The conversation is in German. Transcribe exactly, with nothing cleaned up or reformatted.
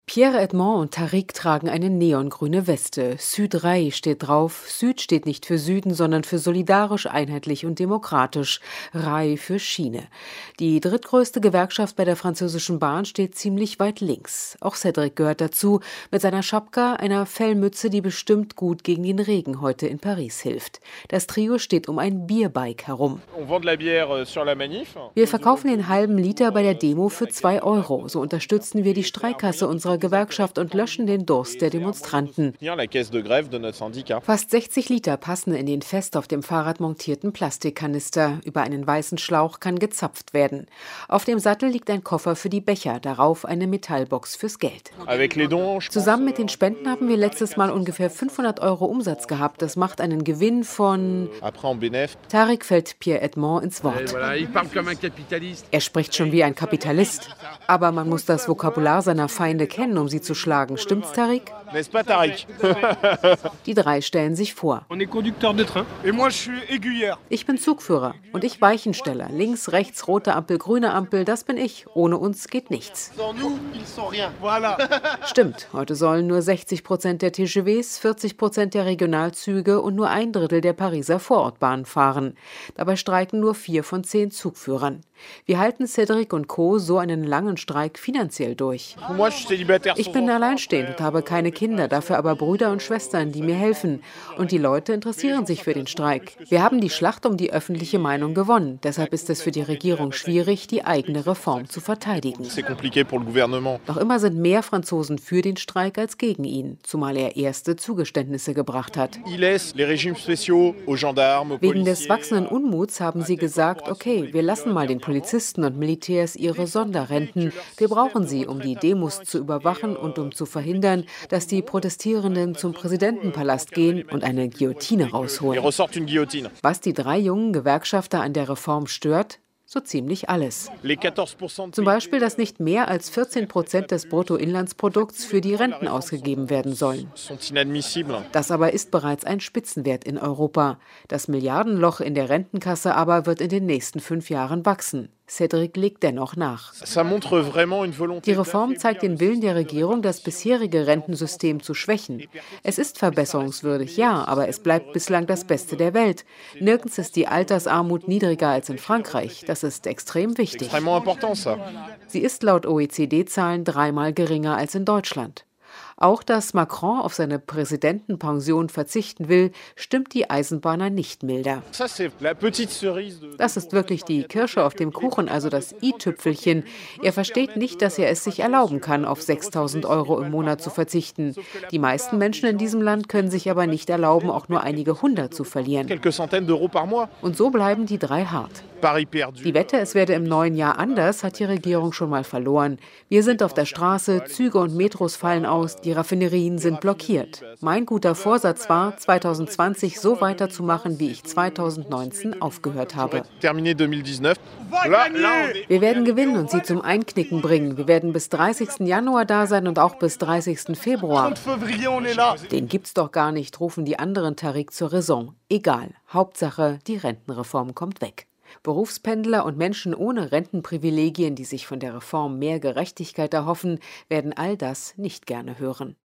Pierre Edmond und Tariq tragen eine neongrüne Weste. Sud Rail steht drauf. Süd steht nicht für Süden, sondern für solidarisch, einheitlich und demokratisch. Rail für Schiene. Die drittgrößte Gewerkschaft bei der französischen Bahn steht ziemlich weit links. Auch Cédric gehört dazu, mit seiner Schapka, einer Fellmütze, die bestimmt gut gegen den Regen heute in Paris hilft. Das Trio steht um ein Bierbike herum. Wir verkaufen den halben Liter bei der Demo für zwei Euro. So unterstützen wir die Streikkasse unserer Gewerkschaft und löschen den Durst der Demonstranten. Fast sechzig Liter passen in den fest auf dem Fahrrad montierten Plastikkanister. Über einen weißen Schlauch kann gezapft werden. Auf dem Sattel liegt ein Koffer für die Becher, darauf eine Metallbox fürs Geld. Zusammen mit den Spenden haben wir letztes Mal ungefähr fünfhundert Euro Umsatz gehabt. Das macht einen Gewinn von... Tariq fällt Pierre Edmond ins Wort. Er spricht schon wie ein Kapitalist. Aber man muss das Vokabular seiner Feinde kennen, um sie zu schlagen. Stimmt's, Tariq? Die drei stellen sich vor. Ich bin Zugführer und ich Weichensteller. Links, rechts, rote Ampel, grüne Ampel, das bin ich. Ohne uns geht nichts. Stimmt, heute sollen nur sechzig Prozent der T G Vs, vierzig Prozent der Regionalzüge und nur ein Drittel der Pariser Vorortbahnen fahren. Dabei streiken nur vier von zehn Zugführern. Wie halten Cédric und Co. so einen langen Streik finanziell durch? Ich bin alleinstehend und habe keine Kinder, dafür aber Brüder und Schwestern, die mir helfen. Und die Leute interessieren sich für den Streik. Wir haben die Schlacht um die öffentliche Meinung gewonnen. Deshalb ist es für die Regierung schwierig, die eigene Reform zu verteidigen. Noch immer sind mehr Franzosen für den Streik als gegen ihn, zumal er erste Zugeständnisse gebracht hat. Wegen des wachsenden Unmuts haben sie gesagt, okay, wir lassen mal den Polizisten und Militärs ihre Sonderrenten. Wir brauchen sie, um die Demos zu überwachen und um zu verhindern, dass die Protestierenden zum Präsidentenpalast gehen und eine Guillotine rausholen. Was die drei jungen Gewerkschafter an der Reform stört? So ziemlich alles. Zum Beispiel, dass nicht mehr als vierzehn Prozent des Bruttoinlandsprodukts für die Renten ausgegeben werden sollen. Das aber ist bereits ein Spitzenwert in Europa. Das Milliardenloch in der Rentenkasse aber wird in den nächsten fünf Jahren wachsen. Cédric legt dennoch nach. Die Reform zeigt den Willen der Regierung, das bisherige Rentensystem zu schwächen. Es ist verbesserungswürdig, ja, aber es bleibt bislang das Beste der Welt. Nirgends ist die Altersarmut niedriger als in Frankreich. Das ist extrem wichtig. Sie ist laut O E C D-Zahlen dreimal geringer als in Deutschland. Auch dass Macron auf seine Präsidentenpension verzichten will, stimmt die Eisenbahner nicht milder. Das ist wirklich die Kirsche auf dem Kuchen, also das i-Tüpfelchen. Er versteht nicht, dass er es sich erlauben kann, auf sechstausend Euro im Monat zu verzichten. Die meisten Menschen in diesem Land können sich aber nicht erlauben, auch nur einige hundert zu verlieren. Und so bleiben die drei hart. Die Wette, es werde im neuen Jahr anders, hat die Regierung schon mal verloren. Wir sind auf der Straße, Züge und Metros fallen aus, die Raffinerien sind blockiert. Mein guter Vorsatz war, zwanzig zwanzig so weiterzumachen, wie ich zwanzig neunzehn aufgehört habe. Wir werden gewinnen und sie zum Einknicken bringen. Wir werden bis dreißigsten Januar da sein und auch bis dreißigsten Februar. Den gibt's doch gar nicht, rufen die anderen Tariq zur Raison. Egal, Hauptsache, die Rentenreform kommt weg. Berufspendler und Menschen ohne Rentenprivilegien, die sich von der Reform mehr Gerechtigkeit erhoffen, werden all das nicht gerne hören.